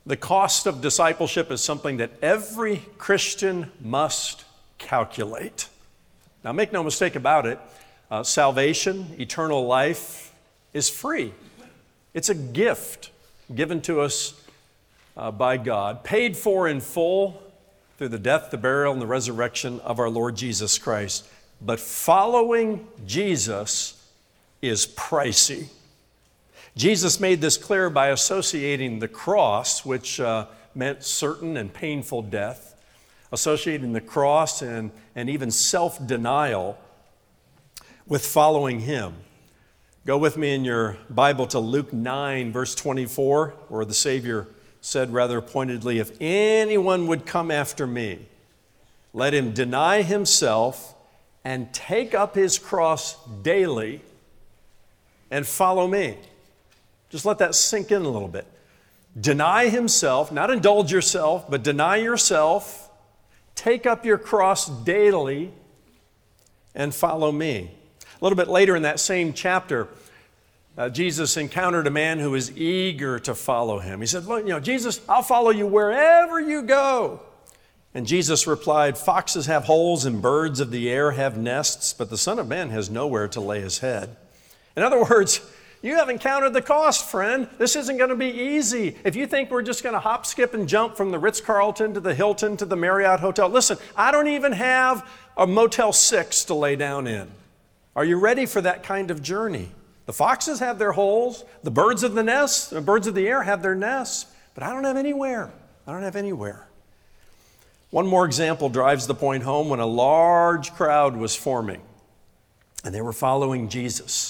The cost of discipleship is something that every Christian must calculate. Now, make no mistake about it, salvation, eternal life is free. It's a gift given to us by God, paid for in full through the death, the burial, and the resurrection of our Lord Jesus Christ. But following Jesus is pricey. Jesus made this clear by associating the cross, which meant certain and painful death, associating the cross and even self-denial with following Him. Go with me in your Bible to Luke 9, verse 24, where the Savior said rather pointedly, "If anyone would come after me, let him deny himself and take up his cross daily and follow me." Just let that sink in a little bit. Deny himself, not indulge yourself, but deny yourself, take up your cross daily, and follow me. A little bit later in that same chapter, Jesus encountered a man who was eager to follow him. He said, "Look, Jesus, I'll follow you wherever you go." And Jesus replied, "Foxes have holes and birds of the air have nests, but the Son of Man has nowhere to lay his head." In other words, you haven't counted the cost, friend. This isn't going to be easy. If you think we're just going to hop, skip, and jump from the Ritz-Carlton to the Hilton to the Marriott Hotel, listen, I don't even have a Motel 6 to lay down in. Are you ready for that kind of journey? The foxes have their holes. The birds of the air have their nests. But I don't have anywhere. I don't have anywhere. One more example drives the point home. When a large crowd was forming and they were following Jesus,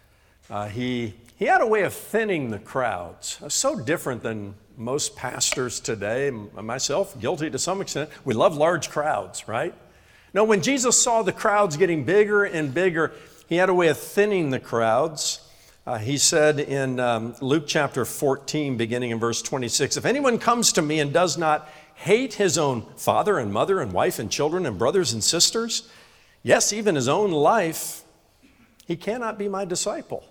he had a way of thinning the crowds. So different than most pastors today, myself guilty to some extent. We love large crowds, right? No, when Jesus saw the crowds getting bigger and bigger, He had a way of thinning the crowds. He said in Luke chapter 14, beginning in verse 26, "If anyone comes to me and does not hate his own father and mother and wife and children and brothers and sisters, yes, even his own life, he cannot be my disciple."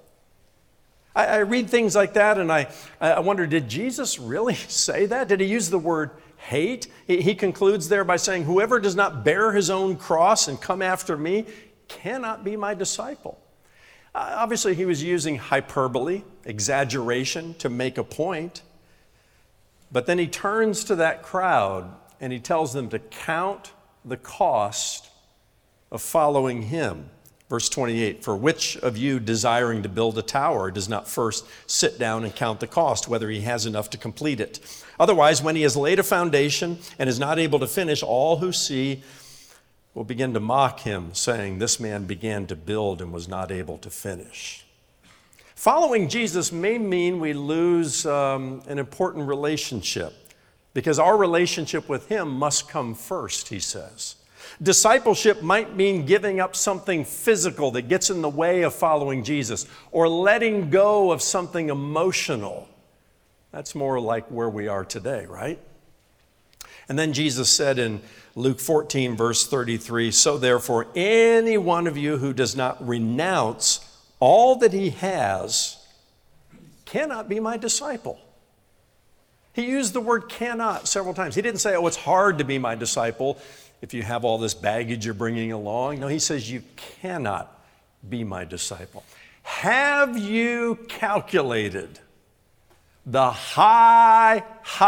I read things like that and I wonder, did Jesus really say that? Did He use the word hate? He concludes there by saying, "Whoever does not bear his own cross and come after me cannot be my disciple." Obviously, He was using hyperbole, exaggeration to make a point. But then He turns to that crowd and He tells them to count the cost of following Him. Verse 28, "For which of you desiring to build a tower does not first sit down and count the cost, whether he has enough to complete it? Otherwise, when he has laid a foundation and is not able to finish, all who see will begin to mock him, saying, 'This man began to build and was not able to finish.'" Following Jesus may mean we lose an important relationship, because our relationship with Him must come first, He says. Discipleship might mean giving up something physical that gets in the way of following Jesus, or letting go of something emotional. That's more like where we are today, right? And then Jesus said in Luke 14, verse 33, "So therefore, any one of you who does not renounce all that he has cannot be my disciple." He used the word cannot several times. He didn't say, "Oh, it's hard to be my disciple if you have all this baggage you're bringing along." No, He says you cannot be my disciple. Have you calculated the high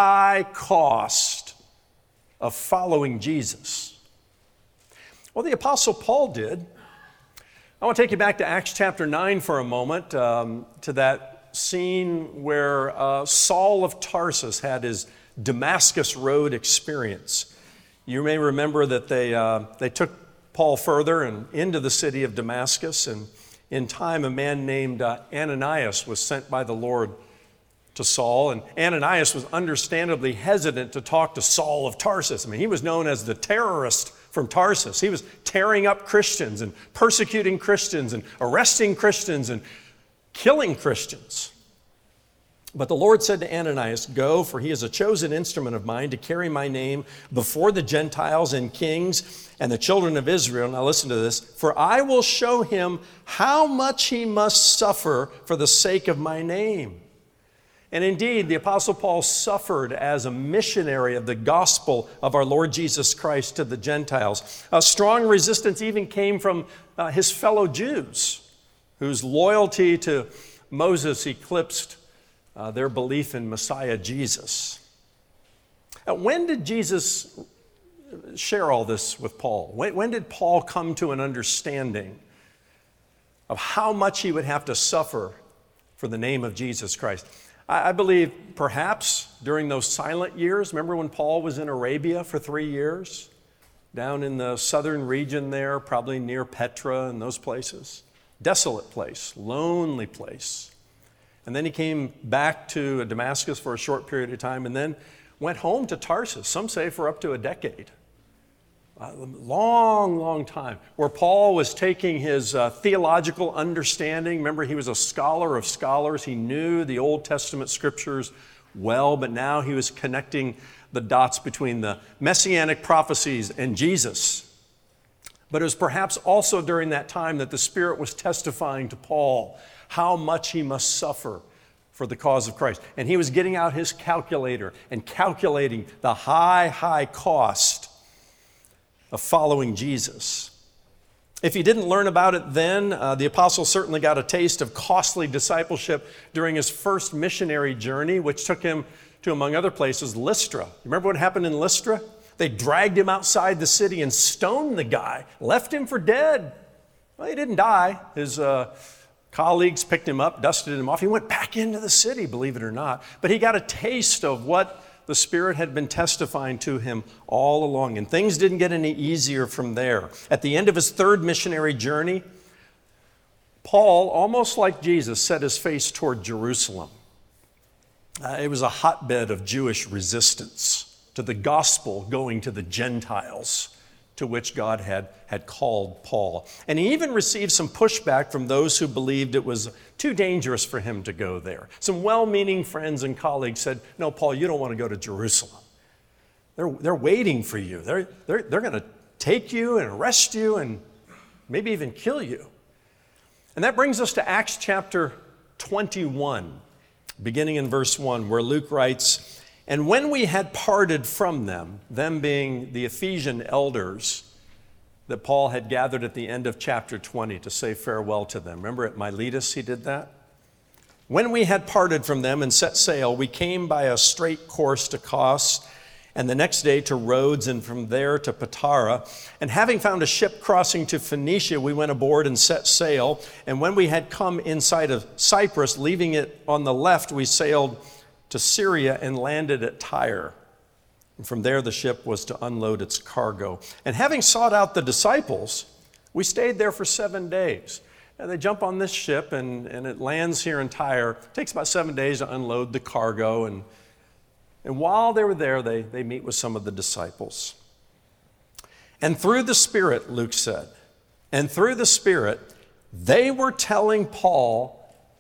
cost of following Jesus? Well, the Apostle Paul did. I want to take you back to Acts chapter 9 for a moment, to that scene where Saul of Tarsus had his Damascus Road experience. You may remember that they took Paul further and into the city of Damascus, and in time a man named Ananias was sent by the Lord to Saul, and Ananias was understandably hesitant to talk to Saul of Tarsus. I mean, he was known as the terrorist from Tarsus. He was tearing up Christians and persecuting Christians and arresting Christians and killing Christians. But the Lord said to Ananias, "Go, for he is a chosen instrument of mine to carry my name before the Gentiles and kings and the children of Israel." Now listen to this. "For I will show him how much he must suffer for the sake of my name." And indeed, the Apostle Paul suffered as a missionary of the gospel of our Lord Jesus Christ to the Gentiles. A strong resistance even came from his fellow Jews, whose loyalty to Moses eclipsed their belief in Messiah Jesus. When did Jesus share all this with Paul? When did Paul come to an understanding of how much he would have to suffer for the name of Jesus Christ? I believe perhaps during those silent years. Remember when Paul was in Arabia for 3 years? Down in the southern region there, probably near Petra and those places. Desolate place, lonely place. And then he came back to Damascus for a short period of time and then went home to Tarsus, some say for up to a decade. A long, long time, where Paul was taking his theological understanding. Remember, he was a scholar of scholars. He knew the Old Testament scriptures well, but now he was connecting the dots between the messianic prophecies and Jesus. But it was perhaps also during that time that the Spirit was testifying to Paul how much he must suffer for the cause of Christ. And he was getting out his calculator and calculating the high cost of following Jesus. If he didn't learn about it then, the apostle certainly got a taste of costly discipleship during his first missionary journey, which took him to, among other places, Lystra. You remember what happened in Lystra? They dragged him outside the city and stoned the guy, left him for dead. Well, he didn't die. His colleagues picked him up, dusted him off. He went back into the city, believe it or not. But he got a taste of what the Spirit had been testifying to him all along, and things didn't get any easier from there. At the end of his third missionary journey, Paul, almost like Jesus, set his face toward Jerusalem. It was a hotbed of Jewish resistance to the gospel going to the Gentiles, to which God had called Paul. And he even received some pushback from those who believed it was too dangerous for him to go there. Some well-meaning friends and colleagues said, "No, Paul, you don't want to go to Jerusalem. They're waiting for you. They're going to take you and arrest you and maybe even kill you." And that brings us to Acts chapter 21, beginning in verse 1, where Luke writes, "And when we had parted from them being the Ephesian elders that Paul had gathered at the end of chapter 20 to say farewell to them." Remember at Miletus he did that? "When we had parted from them and set sail, we came by a straight course to Kos, and the next day to Rhodes, and from there to Patara. And having found a ship crossing to Phoenicia, we went aboard and set sail. And when we had come inside of Cyprus, leaving it on the left, we sailed to Syria and landed at Tyre. And from there the ship was to unload its cargo. And having sought out the disciples, we stayed there for 7 days." And they jump on this ship and it lands here in Tyre. It takes about 7 days to unload the cargo. And while they were there, they meet with some of the disciples. "And through the Spirit," Luke said, "and through the Spirit, they were telling Paul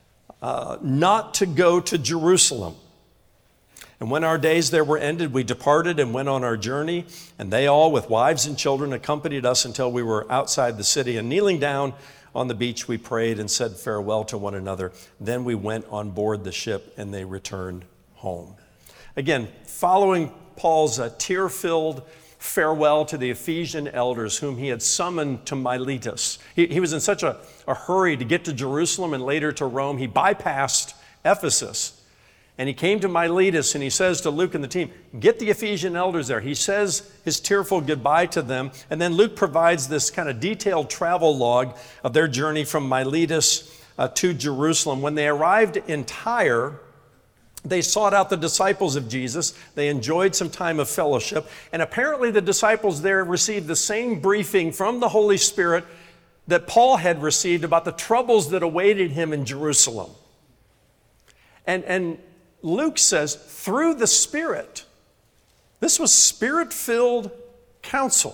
not to go to Jerusalem. And when our days there were ended, we departed and went on our journey, and they all, with wives and children, accompanied us until we were outside the city. And kneeling down on the beach, we prayed and said farewell to one another. Then we went on board the ship, and they returned home." Again, following Paul's tear-filled farewell to the Ephesian elders whom he had summoned to Miletus. He was in such a hurry to get to Jerusalem and later to Rome, he bypassed Ephesus. And he came to Miletus and he says to Luke and the team, "Get the Ephesian elders there." He says his tearful goodbye to them. And then Luke provides this kind of detailed travel log of their journey from Miletus to Jerusalem. When they arrived in Tyre, they sought out the disciples of Jesus. They enjoyed some time of fellowship. And apparently the disciples there received the same briefing from the Holy Spirit that Paul had received about the troubles that awaited him in Jerusalem. And Luke says, through the Spirit. This was Spirit-filled counsel.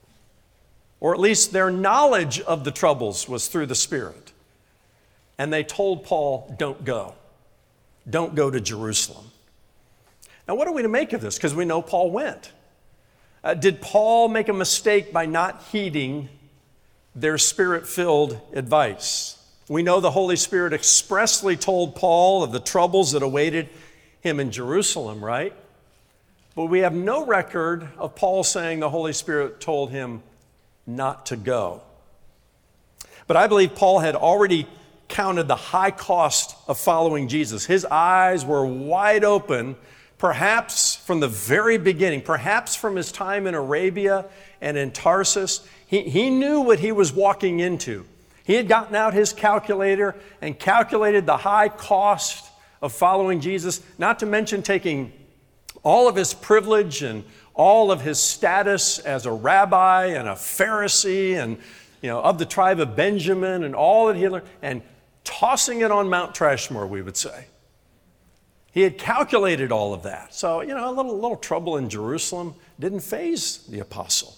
Or at least their knowledge of the troubles was through the Spirit. And they told Paul, don't go. Don't go to Jerusalem. Now, what are we to make of this? Because we know Paul went. Did Paul make a mistake by not heeding their Spirit-filled advice? We know the Holy Spirit expressly told Paul of the troubles that awaited him in Jerusalem, right? But we have no record of Paul saying the Holy Spirit told him not to go. But I believe Paul had already counted the high cost of following Jesus. His eyes were wide open, perhaps from the very beginning, perhaps from his time in Arabia and in Tarsus. He knew what he was walking into. He had gotten out his calculator and calculated the high cost of following Jesus, not to mention taking all of his privilege and all of his status as a rabbi and a Pharisee and of the tribe of Benjamin and all that he had learned, and tossing it on Mount Trashmore, we would say. He had calculated all of that. So, a little trouble in Jerusalem didn't faze the apostle.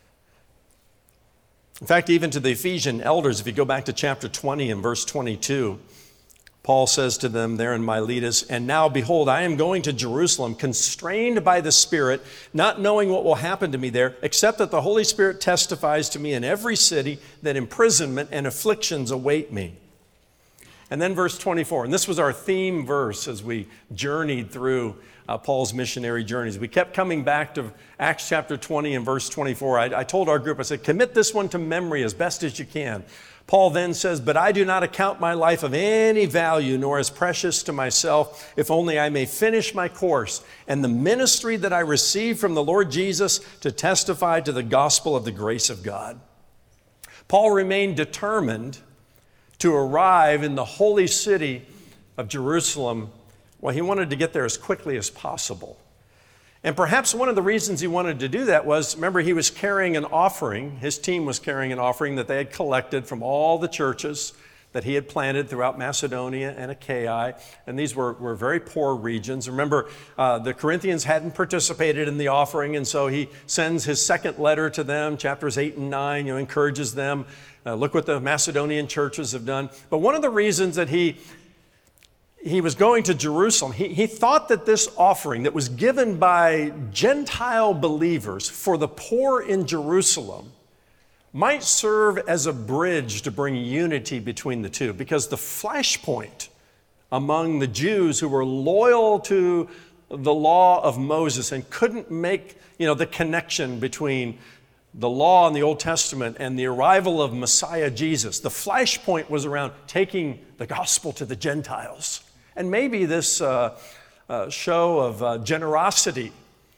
In fact, even to the Ephesian elders, if you go back to chapter 20 and verse 22, Paul says to them there in Miletus, "And now, behold, I am going to Jerusalem, constrained by the Spirit, not knowing what will happen to me there, except that the Holy Spirit testifies to me in every city that imprisonment and afflictions await me." And then verse 24, and this was our theme verse as we journeyed through Paul's missionary journeys. We kept coming back to Acts chapter 20 and verse 24. I told our group, I said, commit this one to memory as best as you can. Paul then says, "But I do not account my life of any value, nor as precious to myself, if only I may finish my course and the ministry that I received from the Lord Jesus to testify to the gospel of the grace of God." Paul remained determined to arrive in the holy city of Jerusalem. Well, he wanted to get there as quickly as possible. And perhaps one of the reasons he wanted to do that was, remember, he was carrying an offering. His team was carrying an offering that they had collected from all the churches that he had planted throughout Macedonia and Achaia. And these were very poor regions. Remember, the Corinthians hadn't participated in the offering, and so he sends his second letter to them, chapters 8 and 9, encourages them. Look what the Macedonian churches have done. But one of the reasons that he was going to Jerusalem, he thought that this offering that was given by Gentile believers for the poor in Jerusalem might serve as a bridge to bring unity between the two, because the flashpoint among the Jews who were loyal to the law of Moses and couldn't make the connection between the law in the Old Testament and the arrival of Messiah Jesus, the flashpoint was around taking the gospel to the Gentiles. And maybe this show of generosity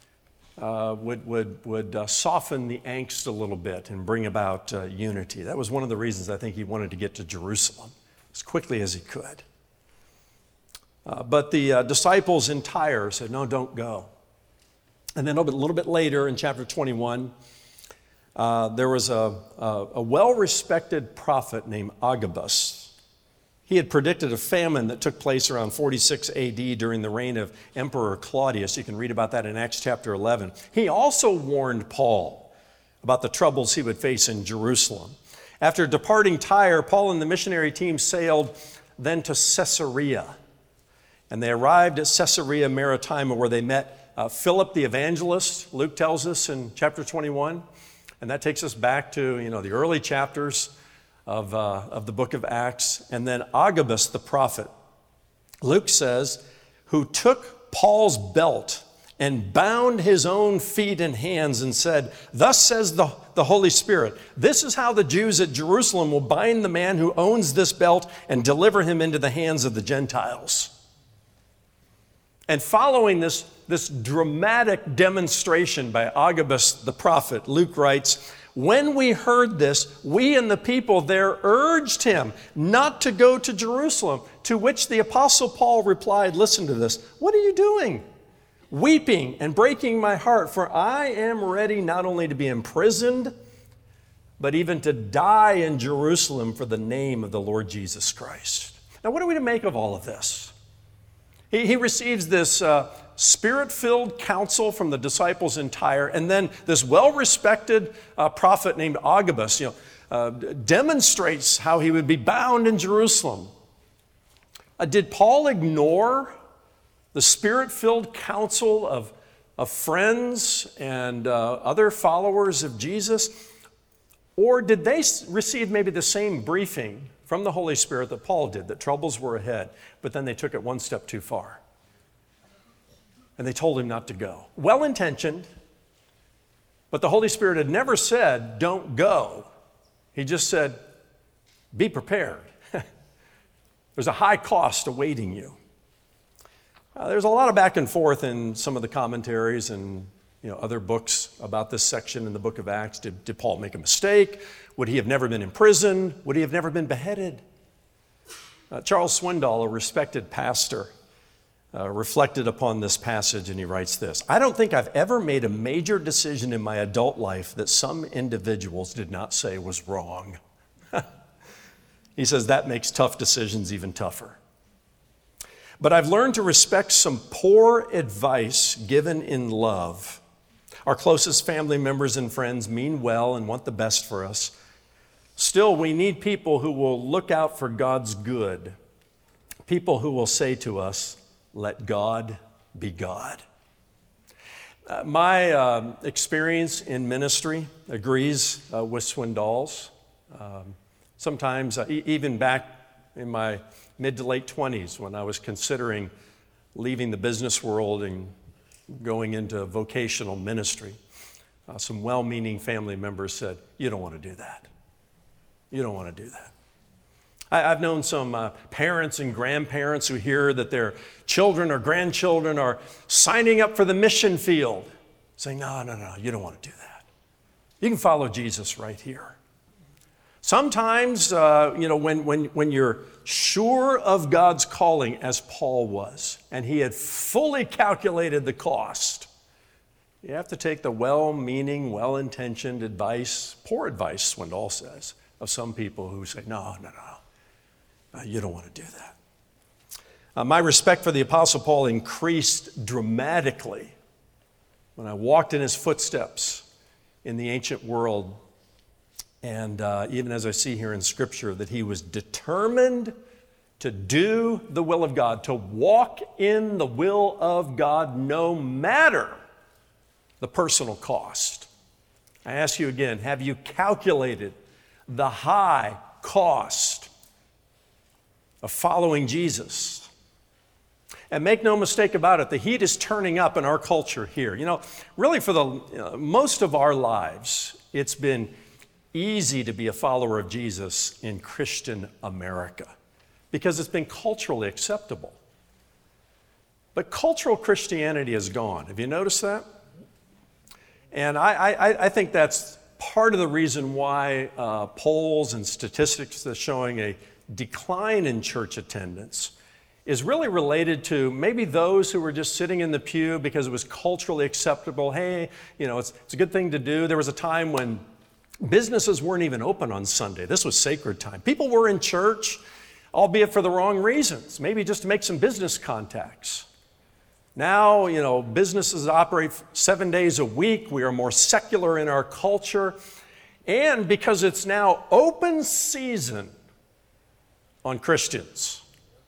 would soften the angst a little bit and bring about unity. That was one of the reasons I think he wanted to get to Jerusalem as quickly as he could. But the disciples in Tyre said, "No, don't go." And then a little bit later in chapter 21, there was a well-respected prophet named Agabus. He had predicted a famine that took place around 46 AD during the reign of Emperor Claudius. You can read about that in Acts chapter 11. He also warned Paul about the troubles he would face in Jerusalem. After departing Tyre, Paul and the missionary team sailed then to Caesarea. And they arrived at Caesarea Maritima, where they met Philip the evangelist, Luke tells us in chapter 21. And that takes us back to the early chapters of the book of Acts. And then Agabus the prophet, Luke says, who took Paul's belt and bound his own feet and hands and said, "Thus says the Holy Spirit, this is how the Jews at Jerusalem will bind the man who owns this belt and deliver him into the hands of the Gentiles." And following this dramatic demonstration by Agabus the prophet, Luke writes, "When we heard this, we and the people there urged him not to go to Jerusalem, to which the apostle Paul replied," listen to this, "What are you doing? Weeping and breaking my heart, for I am ready not only to be imprisoned, but even to die in Jerusalem for the name of the Lord Jesus Christ." Now, what are we to make of all of this? He receives this Spirit-filled counsel from the disciples in Tyre, and then this well-respected prophet named Agabus demonstrates how he would be bound in Jerusalem. Did Paul ignore the Spirit-filled counsel of friends and other followers of Jesus? Or did they receive maybe the same briefing from the Holy Spirit that Paul did, that troubles were ahead, but then they took it one step too far? And they told him not to go. Well-intentioned, but the Holy Spirit had never said, don't go. He just said, be prepared. There's a high cost awaiting you. There's a lot of back and forth in some of the commentaries and other books about this section in the book of Acts. Did Paul make a mistake? Would he have never been imprisoned? Would he have never been beheaded? Charles Swindoll, a respected pastor, reflected upon this passage, and he writes this: I don't think I've ever made a major decision in my adult life that some individuals did not say was wrong. He says that makes tough decisions even tougher. But I've learned to respect some poor advice given in love. Our closest family members and friends mean well and want the best for us. Still, we need people who will look out for God's good. People who will say to us, let God be God. My experience in ministry agrees with Swindoll's. Sometimes, even back in my mid to late 20s, when I was considering leaving the business world and going into vocational ministry, some well-meaning family members said, you don't want to do that. You don't want to do that. I've known some parents and grandparents who hear that their children or grandchildren are signing up for the mission field, saying, no, you don't want to do that. You can follow Jesus right here. Sometimes, when you're sure of God's calling, as Paul was, and he had fully calculated the cost, you have to take the well-meaning, well-intentioned advice, poor advice, Swindoll says, of some people who say, no, you don't want to do that. My respect for the Apostle Paul increased dramatically when I walked in his footsteps in the ancient world. And even as I see here in Scripture, that he was determined to do the will of God, to walk in the will of God no matter the personal cost. I ask you again, have you calculated the high cost of following Jesus? And make no mistake about it, the heat is turning up in our culture here. Really for the most of our lives, it's been easy to be a follower of Jesus in Christian America because it's been culturally acceptable. But cultural Christianity is gone. Have you noticed that? And I think that's part of the reason why polls and statistics are showing a decline in church attendance is really related to maybe those who were just sitting in the pew because it was culturally acceptable. Hey, it's a good thing to do. There was a time when businesses weren't even open on Sunday. This was sacred time. People were in church, albeit for the wrong reasons, maybe just to make some business contacts. Now, businesses operate 7 days a week. We are more secular in our culture. And because it's now open season on Christians,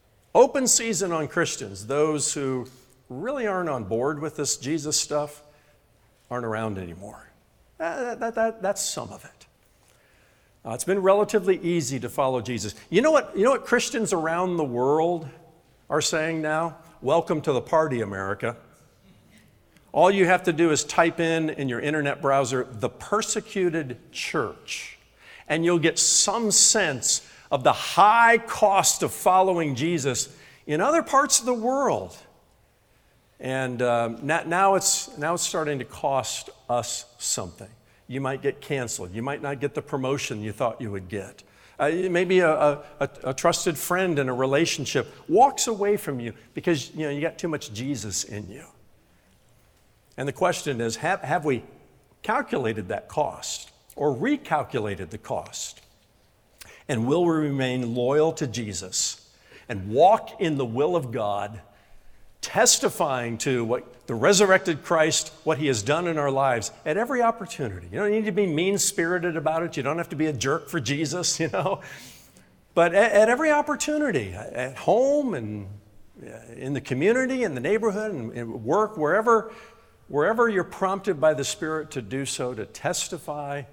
those who really aren't on board with this Jesus stuff aren't around anymore. That's some of it. It's been relatively easy to follow Jesus. You know what Christians around the world are saying now? Welcome to the party, America. All you have to do is type in your internet browser, the persecuted church, and you'll get some sense of the high cost of following Jesus in other parts of the world. And now it's starting to cost us something. You might get canceled. You might not get the promotion you thought you would get. Maybe a trusted friend in a relationship walks away from you because you got too much Jesus in you. And the question is, have we calculated that cost or recalculated the cost? And will we remain loyal to Jesus and walk in the will of God, testifying to what the resurrected Christ, what he has done in our lives at every opportunity? You don't need to be mean-spirited about it. You don't have to be a jerk for Jesus, But at every opportunity, at home and in the community, in the neighborhood, and work, wherever you're prompted by the Spirit to do so, to testify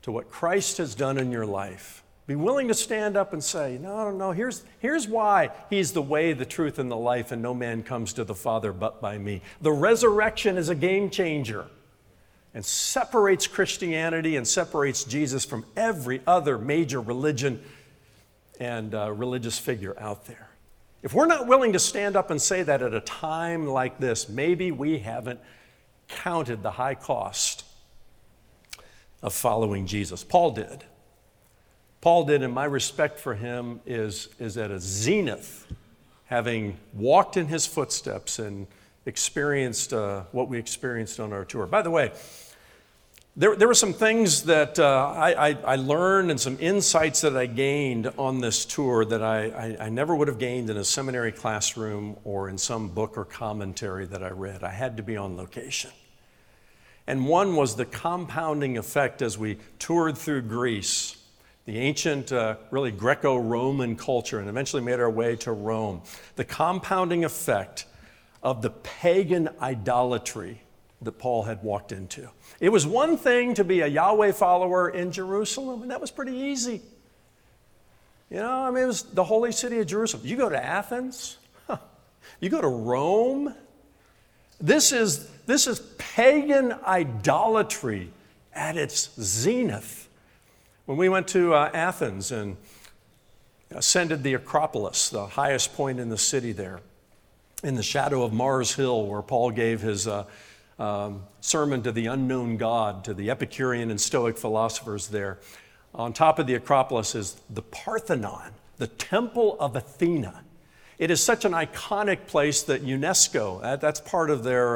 to what Christ has done in your life. Be willing to stand up and say, no, here's why He's the way, the truth, and the life, and no man comes to the Father but by me. The resurrection is a game changer and separates Christianity and separates Jesus from every other major religion and religious figure out there. If we're not willing to stand up and say that at a time like this, maybe we haven't counted the high cost of following Jesus. Paul did. And my respect for him is at a zenith, having walked in his footsteps and experienced what we experienced on our tour. By the way, there were some things that I learned and some insights that I gained on this tour that I never would have gained in a seminary classroom or in some book or commentary that I read. I had to be on location. And one was the compounding effect as we toured through Greece, the ancient, really Greco-Roman culture, and eventually made our way to Rome. The compounding effect of the pagan idolatry that Paul had walked into. It was one thing to be a Yahweh follower in Jerusalem, and that was pretty easy. It was the holy city of Jerusalem. You go to Athens, you go to Rome. This is pagan idolatry at its zenith. When we went to Athens and ascended the Acropolis, the highest point in the city there, in the shadow of Mars Hill, where Paul gave his sermon to the unknown God, to the Epicurean and Stoic philosophers there. On top of the Acropolis is the Parthenon, the Temple of Athena. It is such an iconic place that UNESCO, that's part of their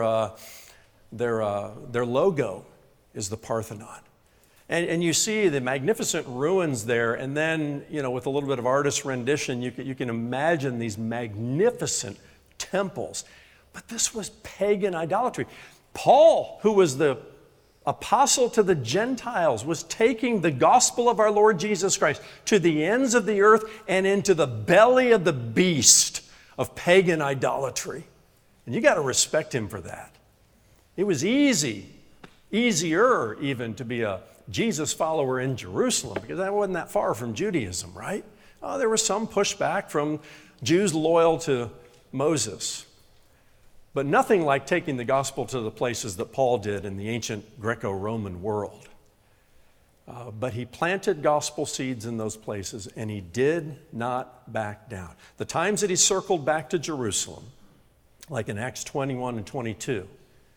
logo, is the Parthenon. And you see the magnificent ruins there, and then, with a little bit of artist rendition, you can imagine these magnificent temples. But this was pagan idolatry. Paul, who was the apostle to the Gentiles, was taking the gospel of our Lord Jesus Christ to the ends of the earth and into the belly of the beast of pagan idolatry. And you got to respect him for that. It was easier even to be a Jesus follower in Jerusalem, because that wasn't that far from Judaism, right? There was some pushback from Jews loyal to Moses. But nothing like taking the gospel to the places that Paul did in the ancient Greco-Roman world. But he planted gospel seeds in those places, and he did not back down. The times that he circled back to Jerusalem, like in Acts 21 and 22,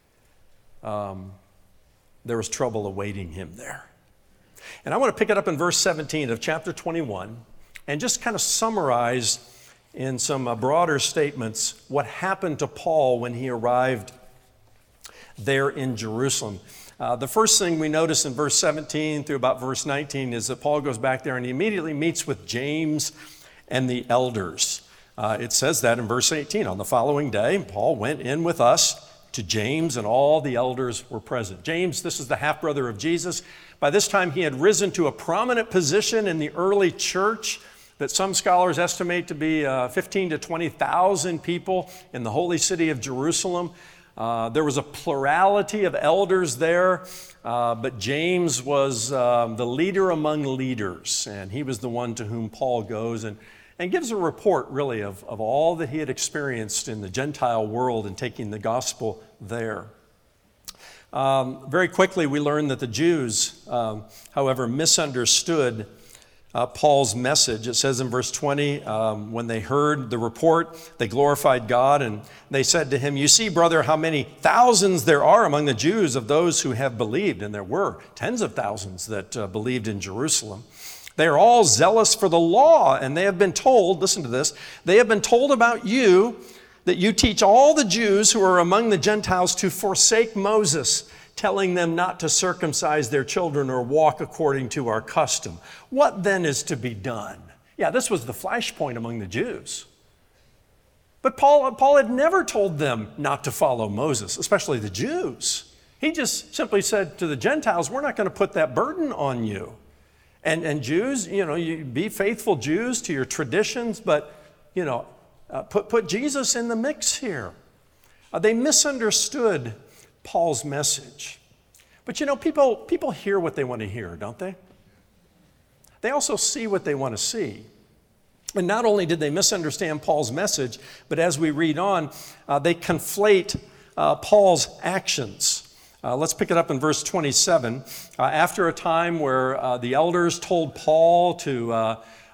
there was trouble awaiting him there. And I want to pick it up in verse 17 of chapter 21 and just kind of summarize in some broader statements what happened to Paul when he arrived there in Jerusalem. The first thing we notice in verse 17 through about verse 19 is that Paul goes back there and he immediately meets with James and the elders. It says that in verse 18, on the following day, Paul went in with us to James, and all the elders were present. James, this is the half-brother of Jesus. By this time, he had risen to a prominent position in the early church that some scholars estimate to be 15 to 20,000 people in the holy city of Jerusalem. There was a plurality of elders there, but James was the leader among leaders, and he was the one to whom Paul goes and gives a report, really, of all that he had experienced in the Gentile world and taking the gospel there. Very quickly, we learn that the Jews, however, misunderstood Paul's message. It says in verse 20, when they heard the report, they glorified God, and they said to him, "You see, brother, how many thousands there are among the Jews of those who have believed." And there were tens of thousands that believed in Jerusalem. They are all zealous for the law, and they have been told, listen to this, they have been told about you that you teach all the Jews who are among the Gentiles to forsake Moses, telling them not to circumcise their children or walk according to our custom. What then is to be done? Yeah, this was the flashpoint among the Jews. But Paul had never told them not to follow Moses, especially the Jews. He just simply said to the Gentiles, we're not going to put that burden on you. And Jews, you be faithful Jews to your traditions, but, put Jesus in the mix here. They misunderstood Paul's message. But you know, people hear what they want to hear, don't they? They also see what they want to see. And not only did they misunderstand Paul's message, but as we read on, they conflate Paul's actions. Let's pick it up in verse 27. After a time where the elders told Paul to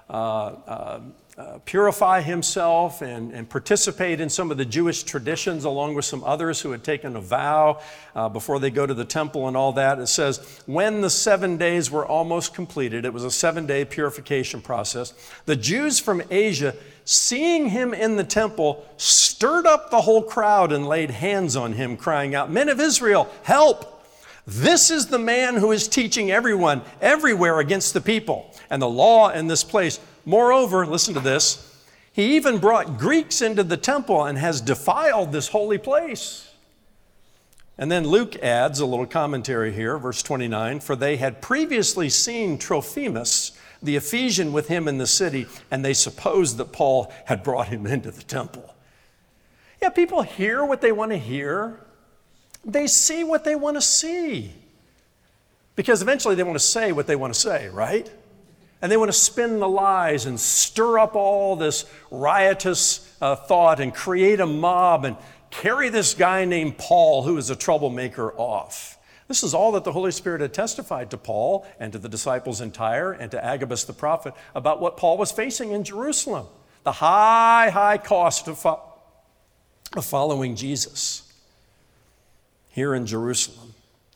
purify himself and participate in some of the Jewish traditions along with some others who had taken a vow before they go to the temple and all that. It says, when the 7 days were almost completed, it was a 7-day purification process, the Jews from Asia, seeing him in the temple, stirred up the whole crowd and laid hands on him, crying out, "Men of Israel, help! This is the man who is teaching everyone everywhere against the people and the law in this place. Moreover," listen to this, "he even brought Greeks into the temple and has defiled this holy place." And then Luke adds a little commentary here, verse 29, "For they had previously seen Trophimus, the Ephesian, with him in the city, and they supposed that Paul had brought him into the temple." Yeah, people hear what they want to hear. They see what they want to see. Because eventually they want to say what they want to say, right? And they want to spin the lies and stir up all this riotous thought and create a mob and carry this guy named Paul, who is a troublemaker, off. This is all that the Holy Spirit had testified to Paul and to the disciples in Tyre and to Agabus the prophet about what Paul was facing in Jerusalem. The high cost of following Jesus here in Jerusalem.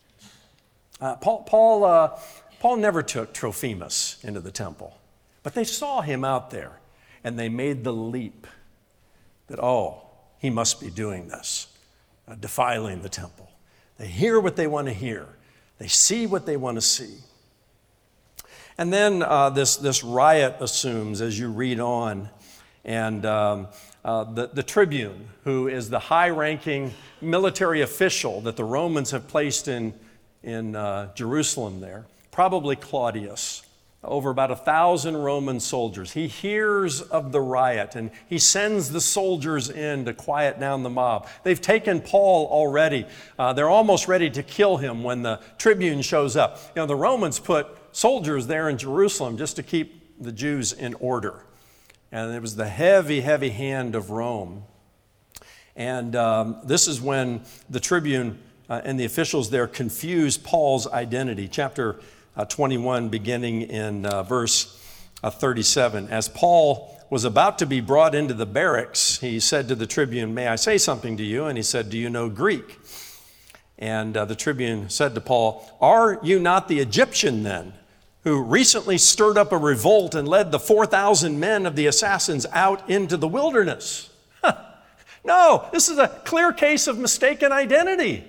Paul never took Trophimus into the temple, but they saw him out there and they made the leap that, oh, he must be doing this, defiling the temple. They hear what they want to hear. They see what they want to see. And then this riot assumes as you read on, and the tribune, who is the high-ranking military official that the Romans have placed in Jerusalem there, probably Claudius, over about 1,000 Roman soldiers. He hears of the riot and he sends the soldiers in to quiet down the mob. They've taken Paul already. They're almost ready to kill him when the tribune shows up. You know, the Romans put soldiers there in Jerusalem just to keep the Jews in order. And it was the heavy hand of Rome. And this is when the tribune and the officials there confused Paul's identity. Chapter 21, beginning in verse 37. As Paul was about to be brought into the barracks, he said to the tribune, "May I say something to you?" And he said, "Do you know Greek?" And the tribune said to Paul, "Are you not the Egyptian then, who recently stirred up a revolt and led the 4,000 men of the assassins out into the wilderness?" No, this is a clear case of mistaken identity.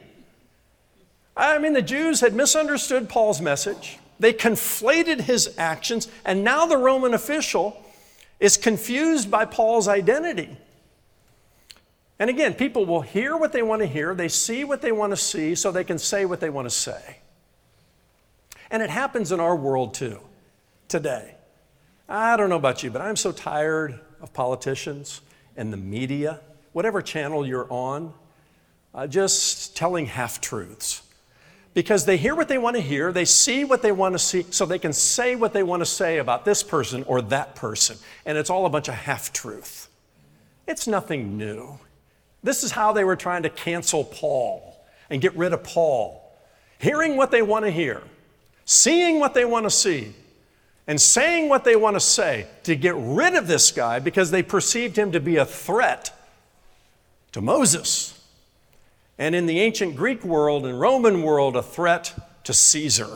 I mean, the Jews had misunderstood Paul's message. They conflated his actions, and now the Roman official is confused by Paul's identity. And again, people will hear what they want to hear, they see what they want to see, so they can say what they want to say. And it happens in our world too, today. I don't know about you, but I'm so tired of politicians and the media, whatever channel you're on, just telling half-truths. Because they hear what they want to hear, they see what they want to see, so they can say what they want to say about this person or that person. And it's all a bunch of half-truth. It's nothing new. This is how they were trying to cancel Paul and get rid of Paul. Hearing what they want to hear, seeing what they want to see, and saying what they want to say to get rid of this guy because they perceived him to be a threat to Moses. And in the ancient Greek world and Roman world, a threat to Caesar.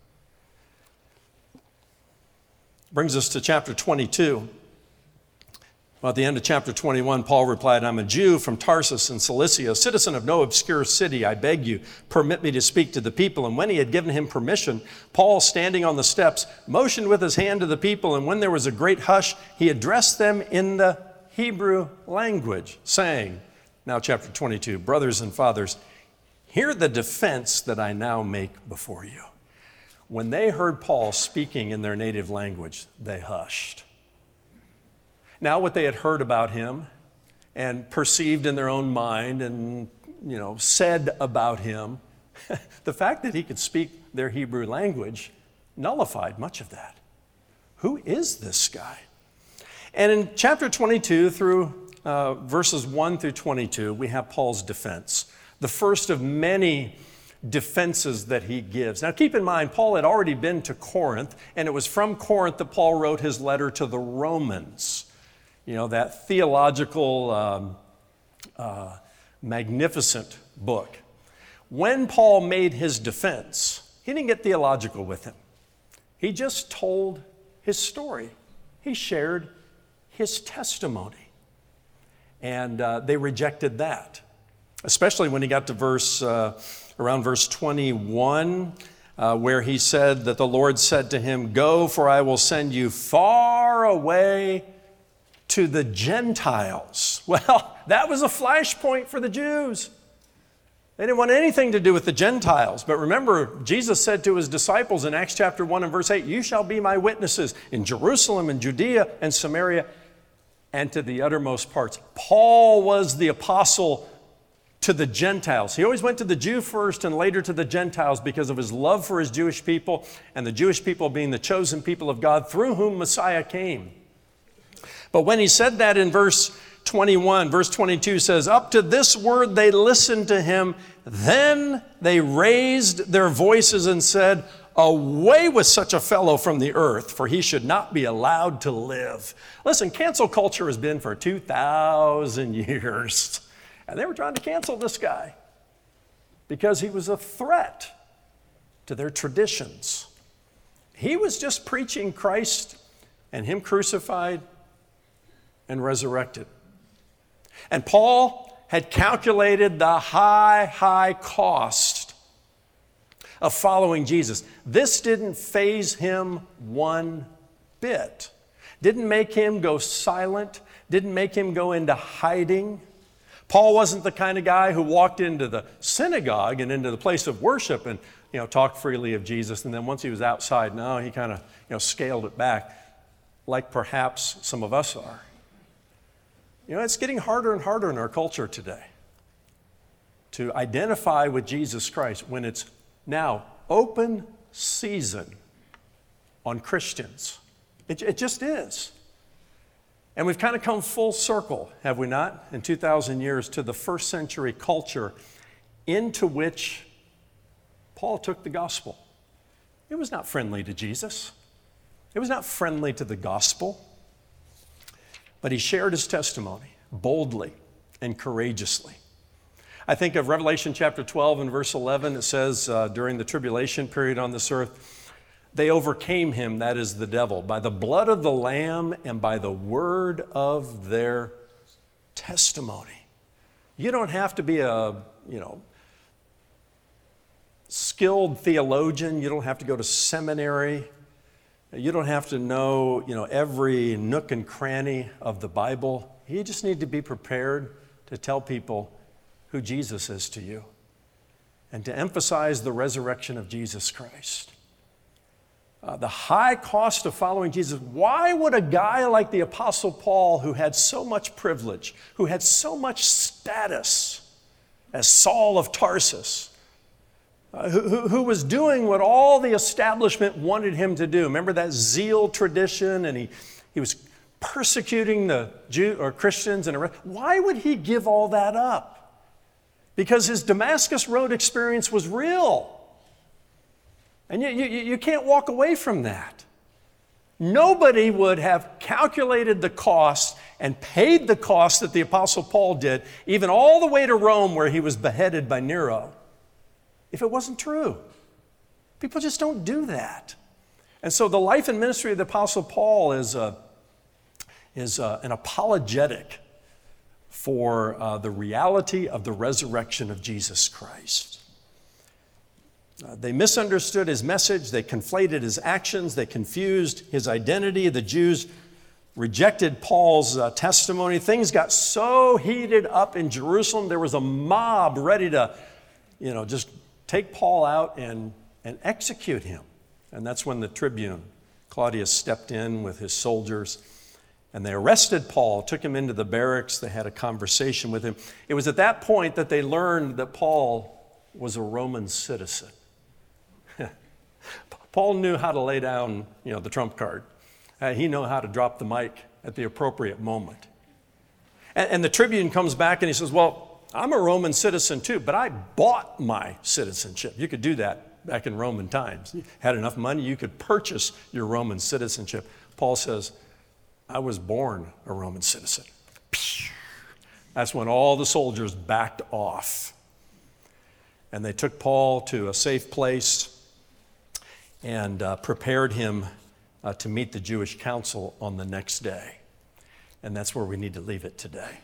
Brings us to chapter 22. Well, at the end of chapter 21, Paul replied, "I'm a Jew from Tarsus in Cilicia, a citizen of no obscure city. I beg you, permit me to speak to the people." And when he had given him permission, Paul, standing on the steps, motioned with his hand to the people. And when there was a great hush, he addressed them in the Hebrew language, saying, now chapter 22, "Brothers and fathers, hear the defense that I now make before you." When they heard Paul speaking in their native language, they hushed. Now what they had heard about him and perceived in their own mind and, said about him The fact that he could speak their Hebrew language nullified much of that. Who is this guy? And in chapter 22 through verses 1 through 22, we have Paul's defense, the first of many defenses that he gives. Now keep in mind, Paul had already been to Corinth, and it was from Corinth that Paul wrote his letter to the Romans. You know, that theological, magnificent book. When Paul made his defense, he didn't get theological with him. He just told his story. He shared his testimony. And they rejected that, especially when he got to around verse 21, where he said that the Lord said to him, "Go, for I will send you far away to the Gentiles." Well, that was a flashpoint for the Jews. They didn't want anything to do with the Gentiles. But remember, Jesus said to his disciples in Acts chapter 1 and verse 8, "You shall be my witnesses in Jerusalem and Judea and Samaria and to the uttermost parts." Paul was the apostle to the Gentiles. He always went to the Jew first and later to the Gentiles because of his love for his Jewish people, and the Jewish people being the chosen people of God through whom Messiah came. But when he said that in verse 21, verse 22 says, "Up to this word they listened to him. Then they raised their voices and said, 'Away with such a fellow from the earth, for he should not be allowed to live.'" Listen, cancel culture has been for 2,000 years. And they were trying to cancel this guy because he was a threat to their traditions. He was just preaching Christ and him crucified and resurrected. And Paul had calculated the high cost of following Jesus. This didn't faze him one bit. Didn't make him go silent. Didn't make him go into hiding. Paul wasn't the kind of guy who walked into the synagogue and into the place of worship and talked freely of Jesus, and then once he was outside, no, he kind of scaled it back, like perhaps some of us are. It's getting harder and harder in our culture today to identify with Jesus Christ when it's now open season on Christians. It just is. And we've kind of come full circle, have we not, in 2,000 years to the first century culture into which Paul took the gospel. It was not friendly to Jesus. It was not friendly to the gospel. But he shared his testimony boldly and courageously. I think of Revelation chapter 12 and verse 11. It says, during the tribulation period on this earth, they overcame him, that is the devil, by the blood of the Lamb and by the word of their testimony. You don't have to be a, skilled theologian. You don't have to go to seminary. You don't have to know, every nook and cranny of the Bible. You just need to be prepared to tell people who Jesus is to you and to emphasize the resurrection of Jesus Christ. The high cost of following Jesus. Why would a guy like the Apostle Paul, who had so much privilege, who had so much status as Saul of Tarsus, who was doing what all the establishment wanted him to do? Remember that zeal tradition, and he was persecuting the Christians. Why would he give all that up? Because his Damascus Road experience was real. And you can't walk away from that. Nobody would have calculated the cost and paid the cost that the Apostle Paul did, even all the way to Rome where he was beheaded by Nero, if it wasn't true. People just don't do that. And so the life and ministry of the Apostle Paul is an apologetic for the reality of the resurrection of Jesus Christ. They misunderstood his message. They conflated his actions. They confused his identity. The Jews rejected Paul's testimony. Things got so heated up in Jerusalem. There was a mob ready to, just take Paul out and execute him. And that's when the tribune, Claudius, stepped in with his soldiers. And they arrested Paul, took him into the barracks. They had a conversation with him. It was at that point that they learned that Paul was a Roman citizen. Paul knew how to lay down, the trump card. He knew how to drop the mic at the appropriate moment. And the Tribune comes back and he says, well, I'm a Roman citizen too, but I bought my citizenship. You could do that back in Roman times. You had enough money, you could purchase your Roman citizenship. Paul says, I was born a Roman citizen. That's when all the soldiers backed off. And they took Paul to a safe place and prepared him to meet the Jewish council on the next day. And that's where we need to leave it today.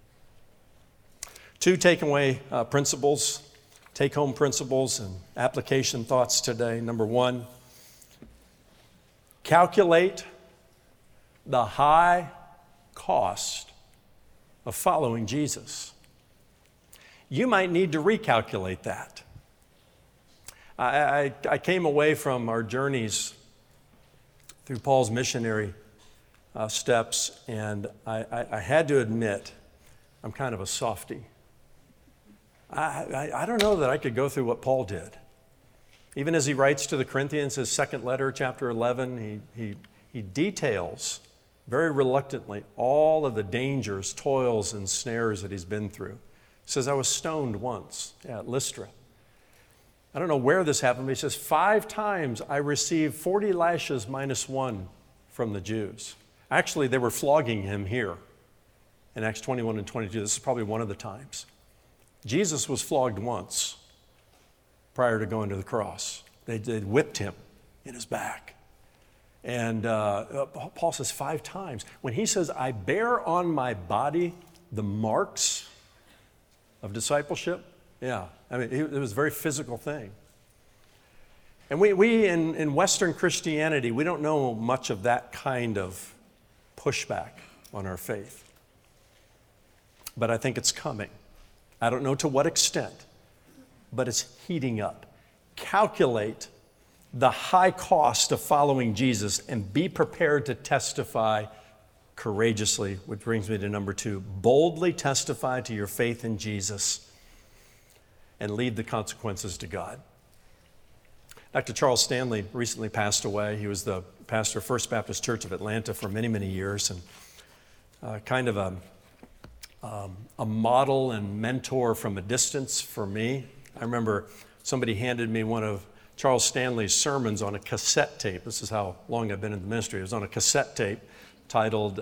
2 takeaway principles, take-home principles and application thoughts today. Number 1, calculate the high cost of following Jesus. You might need to recalculate that. I came away from our journeys through Paul's missionary steps, and I had to admit, I'm kind of a softie. I don't know that I could go through what Paul did. Even as he writes to the Corinthians, his second letter, chapter 11, he details very reluctantly all of the dangers, toils, and snares that he's been through. He says, I was stoned once at Lystra. I don't know where this happened, but he says, 5 times I received 40 lashes minus 1 from the Jews. Actually, they were flogging him here in Acts 21 and 22. This is probably one of the times. Jesus was flogged once prior to going to the cross. They whipped him in his back. And Paul says 5 times. When he says, I bear on my body the marks of discipleship, it was a very physical thing. And we in Western Christianity, we don't know much of that kind of pushback on our faith. But I think it's coming. I don't know to what extent, but it's heating up. Calculate the high cost of following Jesus and be prepared to testify courageously, which brings me to number 2. Boldly testify to your faith in Jesus and leave the consequences to God. Dr. Charles Stanley recently passed away. He was the pastor of First Baptist Church of Atlanta for many, many years, and kind of a model and mentor from a distance for me. I remember somebody handed me one of Charles Stanley's sermons on a cassette tape. This is how long I've been in the ministry. It was on a cassette tape titled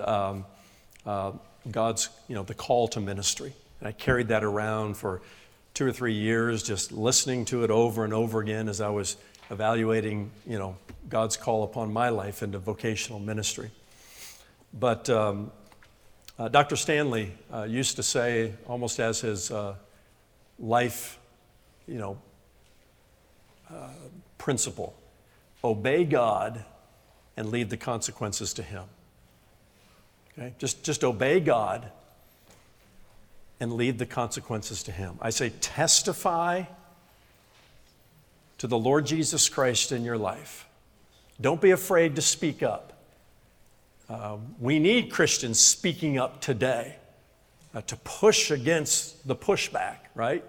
God's, the Call to Ministry. And I carried that around for 2 or 3 years, just listening to it over and over again as I was evaluating, God's call upon my life into vocational ministry. But Dr. Stanley used to say, almost as his life, principle, obey God and leave the consequences to Him. Okay? Just obey God and leave the consequences to Him. I say testify to the Lord Jesus Christ in your life. Don't be afraid to speak up. We need Christians speaking up today to push against the pushback, right?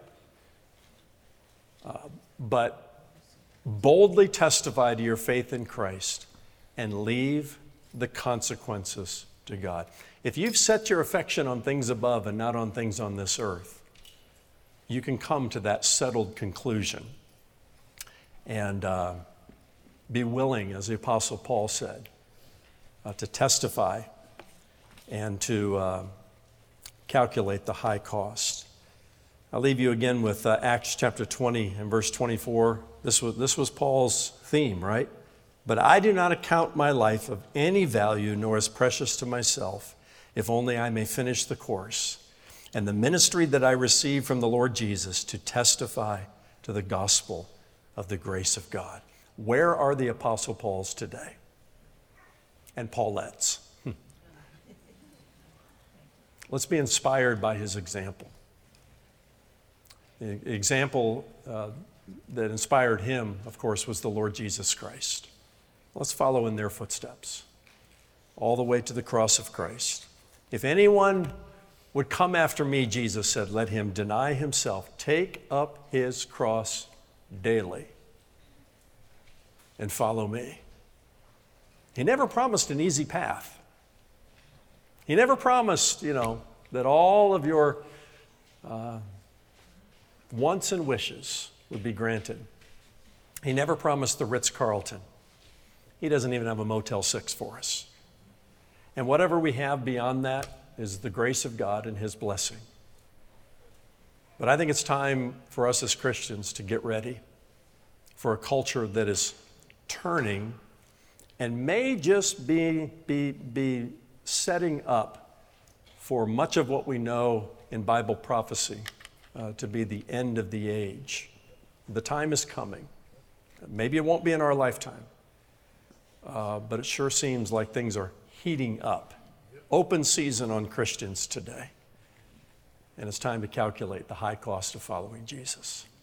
But boldly testify to your faith in Christ and leave the consequences to God. If you've set your affection on things above and not on things on this earth, you can come to that settled conclusion and be willing, as the Apostle Paul said, to testify and to calculate the high cost. I'll leave you again with Acts chapter 20 and verse 24. This was Paul's theme, right? But I do not account my life of any value, nor as precious to myself, if only I may finish the course and the ministry that I received from the Lord Jesus to testify to the gospel of the grace of God. Where are the Apostle Pauls today? And Paulettes. Let's be inspired by his example. The example that inspired him, of course, was the Lord Jesus Christ. Let's follow in their footsteps, all the way to the cross of Christ. If anyone would come after me, Jesus said, let him deny himself, take up his cross daily, and follow me. He never promised an easy path. He never promised, that all of your wants and wishes would be granted. He never promised the Ritz-Carlton. He doesn't even have a Motel 6 for us. And whatever we have beyond that is the grace of God and his blessing. But I think it's time for us as Christians to get ready for a culture that is turning and may just be setting up for much of what we know in Bible prophecy to be the end of the age. The time is coming. Maybe it won't be in our lifetime, but it sure seems like things are heating up. Open season on Christians today. And it's time to calculate the high cost of following Jesus.